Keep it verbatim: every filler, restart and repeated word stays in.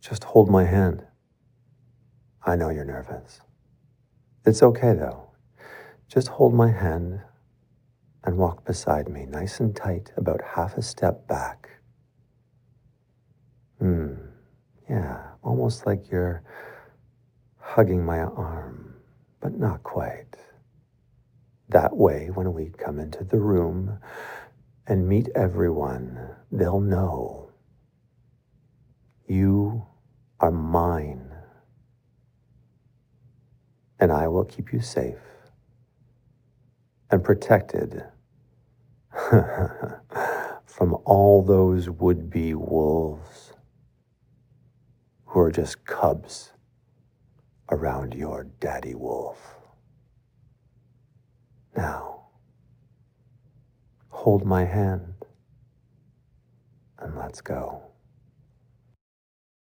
Just hold my hand. I know you're nervous. It's okay though. Just hold my hand and walk beside me, nice and tight, about half a step back. Hmm, yeah, almost like you're hugging my arm, but not quite. That way, when we come into the room and meet everyone, they'll know you are mine, and I will keep you safe and protected from all those would-be wolves who are just cubs around your daddy wolf. Now, hold my hand and let's go.